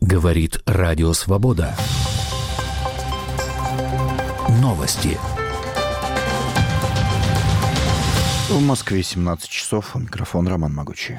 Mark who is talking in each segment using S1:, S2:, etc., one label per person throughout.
S1: Говорит Радио Свобода. Новости.
S2: В Москве 17 часов. У микрофона Роман Могучий.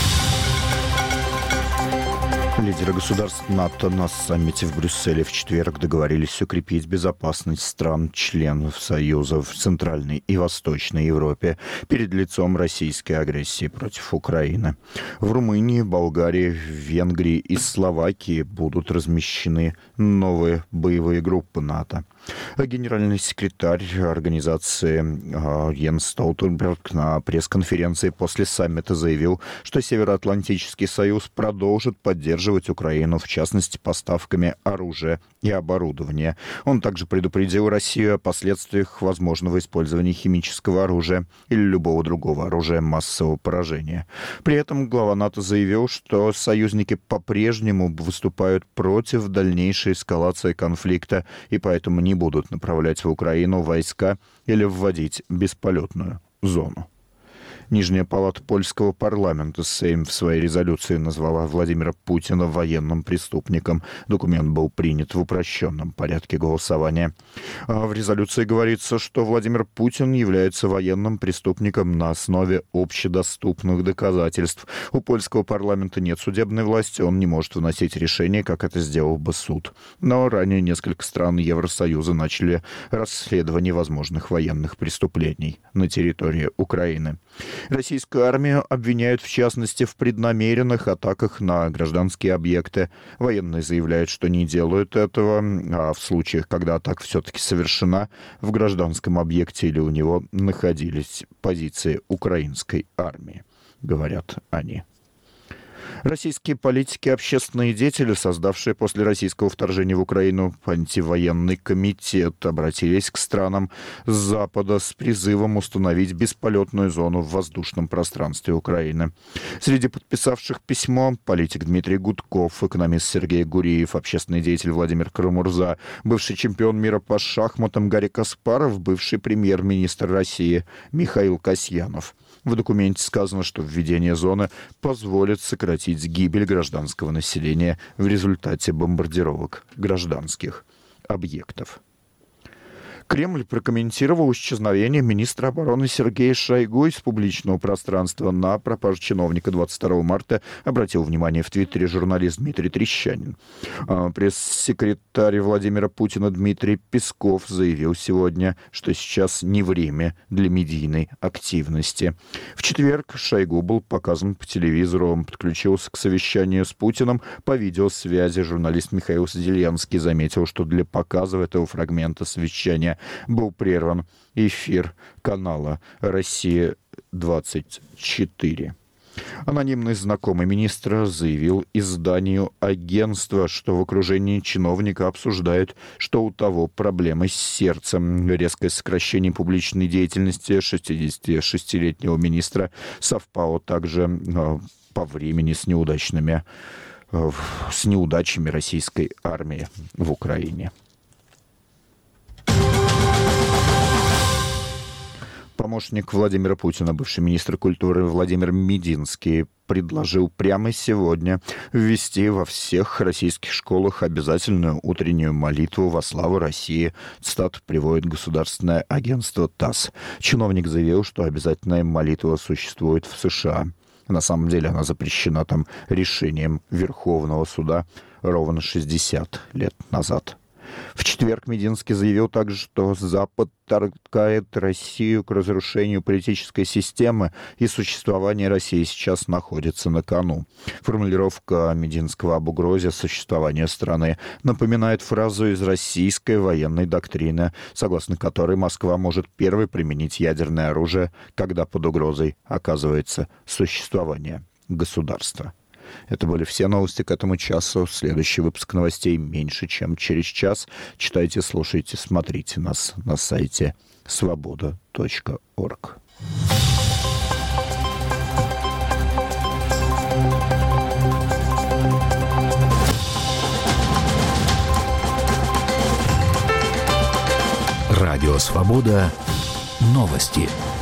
S2: Лидеры государств НАТО на саммите в Брюсселе в четверг договорились укрепить безопасность стран-членов Союза в Центральной и Восточной Европе перед лицом российской агрессии против Украины. В Румынии, Болгарии, Венгрии и Словакии будут размещены новые боевые группы НАТО. Генеральный секретарь организации Йенс Столтенберг на пресс-конференции после саммита заявил, что Североатлантический союз продолжит поддерживать Украину, в частности, поставками оружия и оборудования. Он также предупредил Россию о последствиях возможного использования химического оружия или любого другого оружия массового поражения. При этом глава НАТО заявил, что союзники по-прежнему выступают против дальнейшей эскалации конфликта и поэтому не будут направлять в Украину войска или вводить бесполетную зону. Нижняя палата польского парламента Сейм в своей резолюции назвала Владимира Путина военным преступником. Документ был принят в упрощенном порядке голосования. В резолюции говорится, что Владимир Путин является военным преступником на основе общедоступных доказательств. У польского парламента нет судебной власти, он не может выносить решение, как это сделал бы суд. Но ранее несколько стран Евросоюза начали расследование возможных военных преступлений на территории Украины. Российскую армию обвиняют, в частности, в преднамеренных атаках на гражданские объекты. Военные заявляют, что не делают этого, а в случаях, когда атака все-таки совершена, в гражданском объекте или у него находились позиции украинской армии, говорят они. Российские политики и общественные деятели, создавшие после российского вторжения в Украину антивоенный комитет, обратились к странам Запада с призывом установить бесполетную зону в воздушном пространстве Украины. Среди подписавших письмо политик Дмитрий Гудков, экономист Сергей Гуриев, общественный деятель Владимир Карамурза, бывший чемпион мира по шахматам Гарри Каспаров, бывший премьер-министр России Михаил Касьянов. В документе сказано, что введение зоны позволит сократить гибель гражданского населения в результате бомбардировок гражданских объектов. Кремль прокомментировал исчезновение министра обороны Сергея Шойгу из публичного пространства. На пропажу чиновника 22 марта обратил внимание в Твиттере журналист Дмитрий Трещанин. Пресс-секретарь Владимира Путина Дмитрий Песков заявил сегодня, что сейчас не время для медийной активности. В четверг Шойгу был показан по телевизору, он подключился к совещанию с Путиным по видеосвязи. Журналист Михаил Зеленский заметил, что для показа этого фрагмента совещания был прерван эфир канала «Россия-24». Анонимный знакомый министра заявил изданию агентства, что в окружении чиновника обсуждают, что у того проблемы с сердцем. Резкое сокращение публичной деятельности 66-летнего министра совпало также по времени с неудачами российской армии в Украине. Помощник Владимира Путина, бывший министр культуры Владимир Мединский, предложил прямо сегодня ввести во всех российских школах обязательную утреннюю молитву во славу России. Цитату приводит государственное агентство ТАСС. Чиновник заявил, что обязательная молитва существует в США. На самом деле она запрещена там решением Верховного суда ровно 60 лет назад. В четверг Мединский заявил также, что Запад толкает Россию к разрушению политической системы, и существование России сейчас находится на кону. Формулировка Мединского об угрозе существования страны напоминает фразу из российской военной доктрины, согласно которой Москва может первой применить ядерное оружие, когда под угрозой оказывается существование государства. Это были все новости к этому часу. Следующий выпуск новостей меньше, чем через час. Читайте, слушайте, смотрите нас на сайте svoboda.org.
S1: Радио «Свобода». Новости.